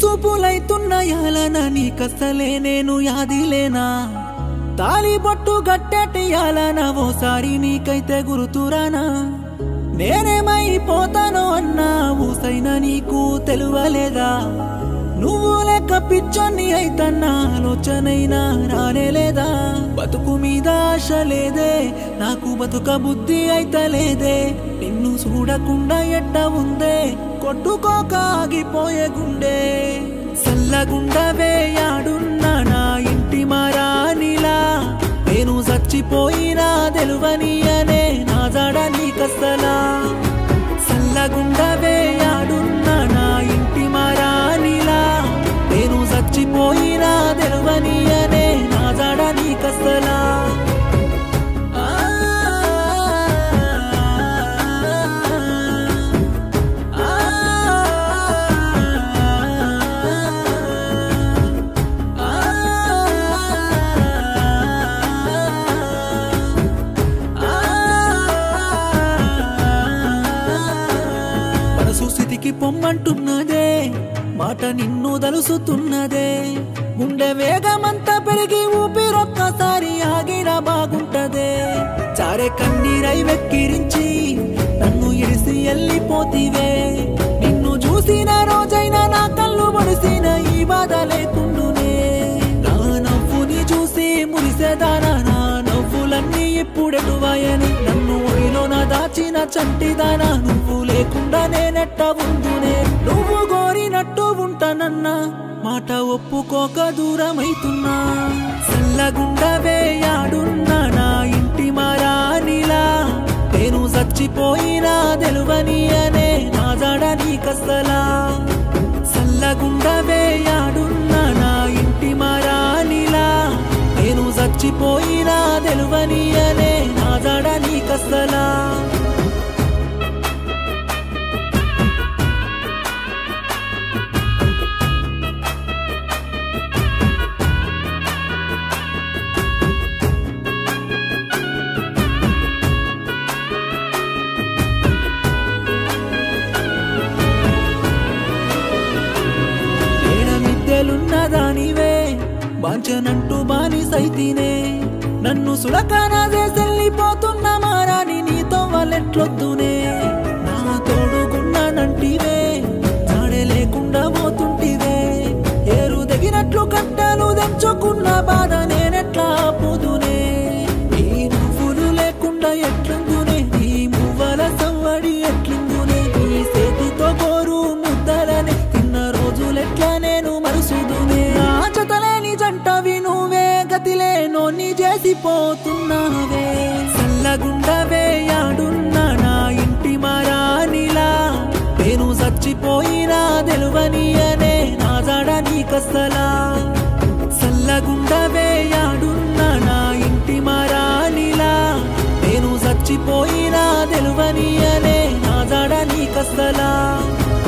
సూపులైతున్న యాలన నీకసలే నేను యాదిలేనా తాలి బొట్టు గట్టెటి యాలన ఓసారి నీకైతే గురుతురానా నేనేమైపోతానో అన్నా ఊసైన నీకు తెలువలేదా నువ్వు లెక్క పిచ్చొన్ని అయితన్నా ఆలోచనైనా రానేలేదా బతుకు మీద ఆశ లేదే నాకు బతుక బుద్ధి అయితలేదే నిన్ను చూడకుండా ఎట్ట ఉందే కొట్టుకోక ఆగిపోయే గుండె సల్లగుండవే యాడున్నా నా ఇంటి మారానిలా నేను చచ్చిపోయినా తెలువని అనే నా జాడ నీకసలా సల్లగుండవే యాడున్నా నా ఇంటి మారానిలా నేను చచ్చిపోయినా తెలువని అనే నా జాడ నీకసలా స్థితికి పొమ్మంటున్నదే మాట నిన్ను దలుసుతున్నదే గుండె వేగమంతా పెరిగి ఊపిరొక్కసారి ఆగిరా బాగుంటదే చారే కన్నీరై వెక్కిరించి నన్ను ఇడిసి వెళ్ళిపోతివే నిన్ను చూసిన రోజైనా నా కళ్ళు ముడిసిన ఈ బాధ లేకుండునే నా నవ్వుని చూసి మురిసేదానా నా నవ్వులన్నీ ఇప్పుడెటువాయని నన్ను ఒడిలోన దాచిన చంటిదానా నువ్వు లేకుండా నేనెట్ట ఉందునే నువ్వు గోరినట్టు ఉంటానన్నా మాట ఒప్పుకోక దూరమైతున్నా సల్లగుండవే యాడున్నా నా ఇంటి మారానిలా నేను చచ్చిపోయినా తెలువని అనే నా జాడ నీకసలా సల్లగుండవే యాడున్నా నా ఇంటి మారానిలా నేను చచ్చిపోయినా తెలువని అనే నా జాడ నీకసలా దానివే బాంచనంటూ బానిసైతేనే నన్ను సులకానా చేసెళ్ళిపోతున్న మారాని నీతో వాళ్ళెట్లొద్దునే నా తోడుగున్నానంటివే జాడే లేకుండా పోతుంటివే ఏరు దగ్గినట్లు కట్టాలు తెంచుకున్న బాధ నేనెట్లా ఆపుదునే ఈ నువ్వులు లేకుండా ఎట్లుందునే ఈ మువ్వల సవ్వడి ఎట్లుందునే ఈ చేతితో కోరు ముద్దలనే తిన్న రోజులెట్లా నేను మరుసుదునే నా జతలేని జంటవి నువ్వే గతిలేనోని చేసిపోతున్నావే సల్లగుండవే యాడున్నా నా ఇంటి మారానిలా నేను చచ్చిపోయినా తెలువని అనే నా జాడ నీకసలా సల్లగుండవే యాడున్నా నా ఇంటి మారానిలా నేను చచ్చిపోయినా తెలువని అనే నా జాడ నీకసలా